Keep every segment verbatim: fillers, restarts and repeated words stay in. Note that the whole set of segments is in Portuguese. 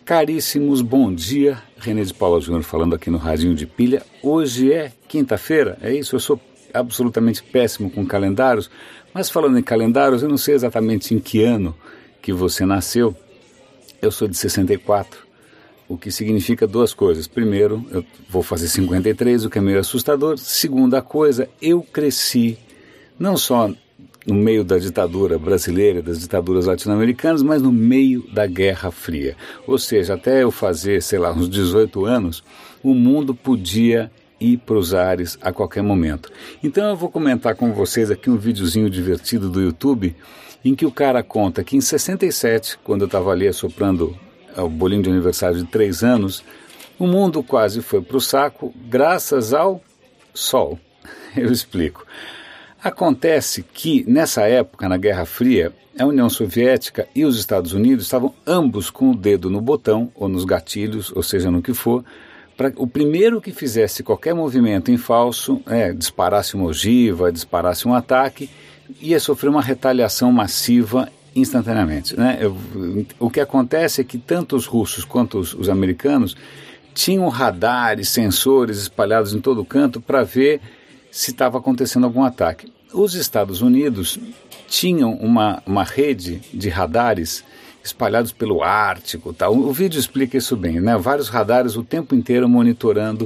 Caríssimos, bom dia. René de Paula Júnior falando aqui no Radinho de Pilha. Hoje é quinta-feira, é isso? Eu sou absolutamente péssimo com calendários, mas falando em calendários, eu não sei exatamente em que ano que você nasceu. Eu sou de sessenta e quatro, o que significa duas coisas. Primeiro, eu vou fazer cinquenta e três, o que é meio assustador. Segunda coisa, eu cresci não só no meio da ditadura brasileira, das ditaduras latino-americanas, mas no meio da Guerra Fria. Ou seja, até eu fazer, sei lá, uns dezoito anos, o mundo podia ir para os ares a qualquer momento. Então eu vou comentar com vocês aqui um videozinho divertido do YouTube, em que o cara conta que em sessenta e sete, quando eu estava ali assoprando o bolinho de aniversário de três anos, o mundo quase foi para o saco graças ao Sol. Eu explico. Acontece que, nessa época, na Guerra Fria, a União Soviética e os Estados Unidos estavam ambos com o dedo no botão, ou nos gatilhos, ou seja, no que for, para o primeiro que fizesse qualquer movimento em falso, é, disparasse uma ogiva, disparasse um ataque, ia sofrer uma retaliação massiva instantaneamente, né? Eu, o que acontece é que tanto os russos quanto os, os americanos tinham radares, sensores espalhados em todo canto para ver se estava acontecendo algum ataque. Os Estados Unidos tinham uma, uma rede de radares espalhados pelo Ártico. Tal. O, o vídeo explica isso bem, né? Vários radares o tempo inteiro monitorando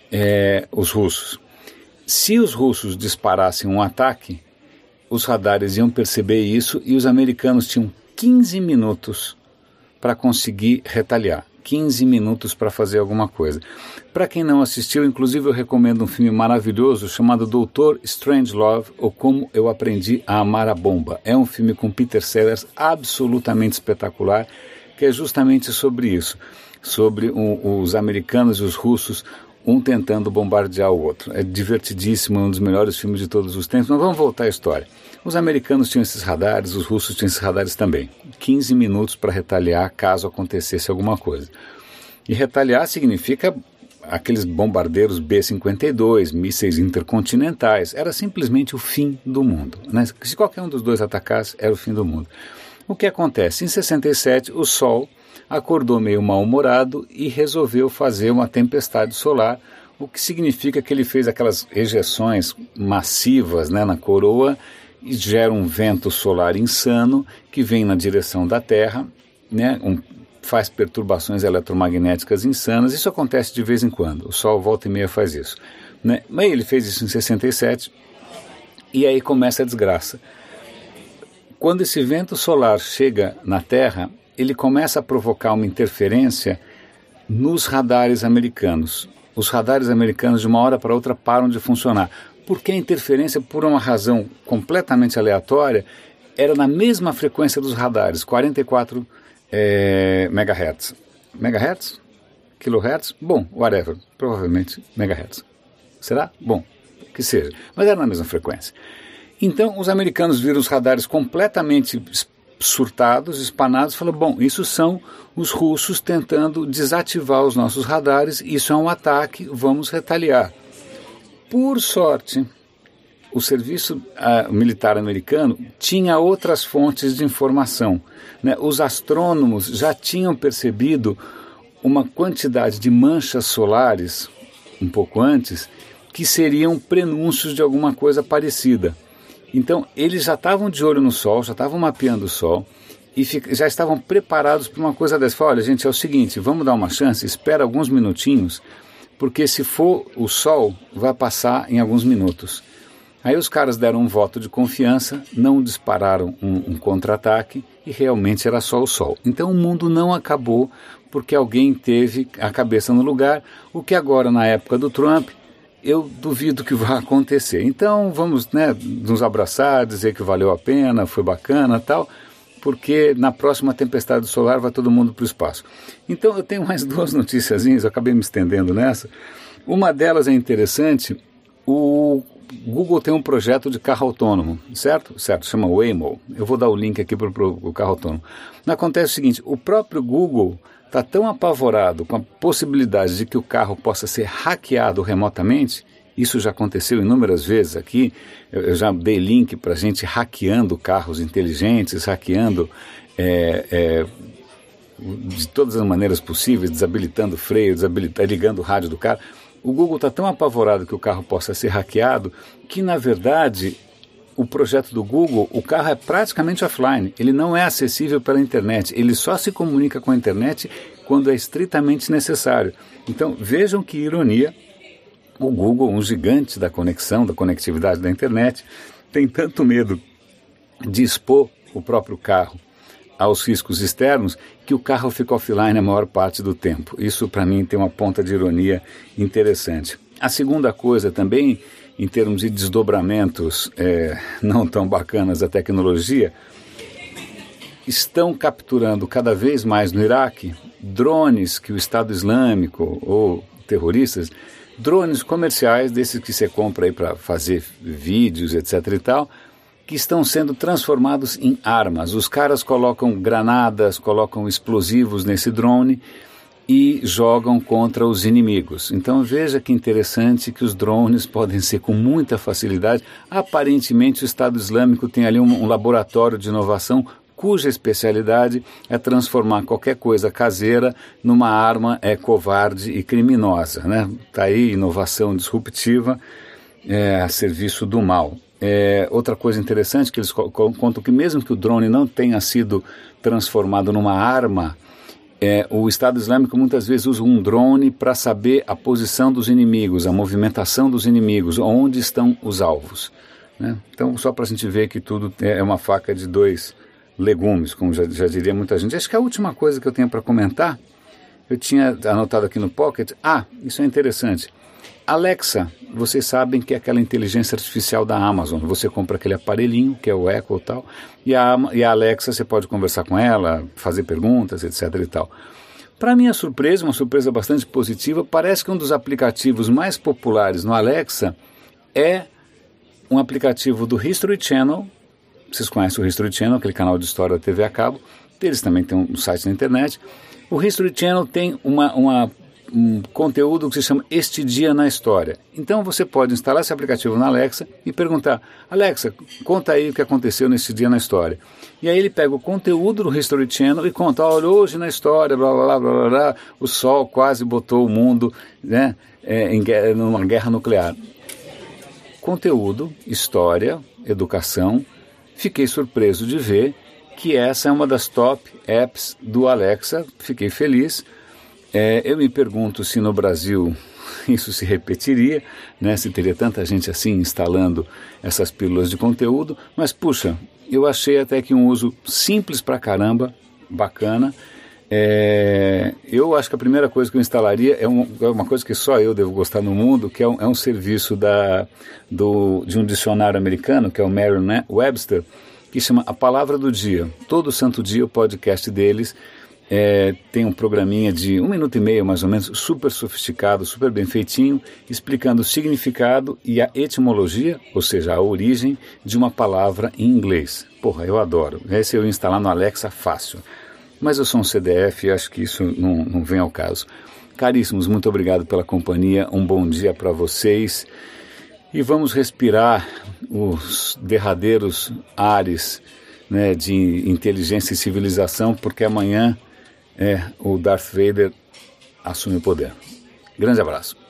é, os russos. Se os russos disparassem um ataque, os radares iam perceber isso e os americanos tinham quinze minutos para conseguir retaliar. quinze minutos para fazer alguma coisa. Para quem não assistiu, inclusive eu recomendo um filme maravilhoso chamado doutor Strangelove, ou Como Eu Aprendi a Amar a Bomba. É um filme com Peter Sellers absolutamente espetacular, que é justamente sobre isso, sobre um, os americanos e os russos, um tentando bombardear o outro. É divertidíssimo, é um dos melhores filmes de todos os tempos, mas vamos voltar à história. Os americanos tinham esses radares, os russos tinham esses radares também. quinze minutos para retaliar caso acontecesse alguma coisa. E retaliar significa aqueles bombardeiros B cinquenta e dois, mísseis intercontinentais. Era simplesmente o fim do mundo, né? Se qualquer um dos dois atacasse, era o fim do mundo. O que acontece? Em sessenta e sete, o Sol acordou meio mal-humorado e resolveu fazer uma tempestade solar, o que significa que ele fez aquelas ejeções massivas, né, na coroa, e gera um vento solar insano que vem na direção da Terra, né, um, faz perturbações eletromagnéticas insanas. Isso acontece de vez em quando, o Sol volta e meia faz isso, né? Mas ele fez isso em sessenta e sete e aí começa a desgraça. Quando esse vento solar chega na Terra, ele começa a provocar uma interferência nos radares americanos. Os radares americanos de uma hora para outra param de funcionar. Porque a interferência, por uma razão completamente aleatória, era na mesma frequência dos radares, quarenta e quatro é, megahertz. Megahertz? Kilohertz? Bom, whatever, provavelmente megahertz. Será? Bom, que seja. Mas era na mesma frequência. Então, os americanos viram os radares completamente surtados, espanados, e falaram, bom, isso são os russos tentando desativar os nossos radares, isso é um ataque, vamos retaliar. Por sorte, o serviço uh, militar americano tinha outras fontes de informação, né? Os astrônomos já tinham percebido uma quantidade de manchas solares, um pouco antes, que seriam prenúncios de alguma coisa parecida. Então, eles já estavam de olho no Sol, já estavam mapeando o Sol, e fica, já estavam preparados para uma coisa dessa. Falaram, olha, gente, é o seguinte, vamos dar uma chance, espera alguns minutinhos, porque se for o Sol, vai passar em alguns minutos. Aí os caras deram um voto de confiança, não dispararam um, um contra-ataque e realmente era só o Sol. Então o mundo não acabou porque alguém teve a cabeça no lugar, o que agora na época do Trump eu duvido que vá acontecer. Então vamos, né, nos abraçar, dizer que valeu a pena, foi bacana e tal, porque na próxima tempestade solar vai todo mundo para o espaço. Então eu tenho mais duas noticiazinhas, eu acabei me estendendo nessa. Uma delas é interessante, o Google tem um projeto de carro autônomo, certo? Certo, chama Waymo. Eu vou dar o link aqui para o carro autônomo. Acontece o seguinte, o próprio Google está tão apavorado com a possibilidade de que o carro possa ser hackeado remotamente, isso já aconteceu inúmeras vezes aqui, eu, eu já dei link para gente hackeando carros inteligentes, hackeando é, é, de todas as maneiras possíveis, desabilitando o freio, desabilitando, ligando o rádio do carro. O Google está tão apavorado que o carro possa ser hackeado que, na verdade, o projeto do Google, o carro é praticamente offline. Ele não é acessível pela internet. Ele só se comunica com a internet quando é estritamente necessário. Então, vejam que ironia. O Google, um gigante da conexão, da conectividade da internet, tem tanto medo de expor o próprio carro aos riscos externos que o carro fica offline a maior parte do tempo. Isso, para mim, tem uma ponta de ironia interessante. A segunda coisa também, em termos de desdobramentos é, não tão bacanas da tecnologia, estão capturando cada vez mais no Iraque drones que o Estado Islâmico ou terroristas, drones comerciais, desses que você compra aí para fazer vídeos, etc e tal, que estão sendo transformados em armas. Os caras colocam granadas, colocam explosivos nesse drone e jogam contra os inimigos. Então veja que interessante que os drones podem ser com muita facilidade. Aparentemente o Estado Islâmico tem ali um, um laboratório de inovação cuja especialidade é transformar qualquer coisa caseira numa arma é, covarde e criminosa. Né? Tá aí inovação disruptiva é, a serviço do mal. É, outra coisa interessante que eles contam que mesmo que o drone não tenha sido transformado numa arma, é, o Estado Islâmico muitas vezes usa um drone para saber a posição dos inimigos, a movimentação dos inimigos, onde estão os alvos. Né? Então, só para a gente ver que tudo é uma faca de dois legumes, como já, já diria muita gente. Acho que a última coisa que eu tenho para comentar, eu tinha anotado aqui no Pocket, ah, isso é interessante. Alexa, vocês sabem que é aquela inteligência artificial da Amazon. Você compra aquele aparelhinho, que é o Echo e tal, e a, e a Alexa você pode conversar com ela, fazer perguntas, etc e tal. Para minha surpresa, uma surpresa bastante positiva, parece que um dos aplicativos mais populares no Alexa é um aplicativo do History Channel. Vocês conhecem o History Channel, aquele canal de história da T V a cabo. Eles também têm um site na internet. O History Channel tem uma... uma um conteúdo que se chama Este Dia na História. Então você pode instalar esse aplicativo na Alexa e perguntar: Alexa, conta aí o que aconteceu nesse dia na história. E aí ele pega o conteúdo do History Channel e conta: olha, hoje na história, blá, blá, blá, blá, blá, o Sol quase botou o mundo, né, é, em guerra, numa guerra nuclear. Conteúdo, história, educação. Fiquei surpreso de ver que essa é uma das top apps do Alexa. Fiquei feliz. É, eu me pergunto se no Brasil isso se repetiria, né, se teria tanta gente assim instalando essas pílulas de conteúdo, mas puxa, eu achei até que um uso simples pra caramba, bacana. É, eu acho que a primeira coisa que eu instalaria é, um, é uma coisa que só eu devo gostar no mundo, que é um, é um serviço da, do, de um dicionário americano, que é o Merriam-Webster, que chama A Palavra do Dia. Todo santo dia o podcast deles É, tem um programinha de um minuto e meio, mais ou menos, super sofisticado, super bem feitinho, explicando o significado e a etimologia, ou seja, a origem de uma palavra em inglês. Porra, eu adoro. Esse eu ia instalar no Alexa fácil. Mas eu sou um C D F e acho que isso não, não vem ao caso. Caríssimos, muito obrigado pela companhia, um bom dia para vocês. E vamos respirar os derradeiros ares, né, de inteligência e civilização, porque amanhã É, o Darth Vader assume o poder. Grande abraço.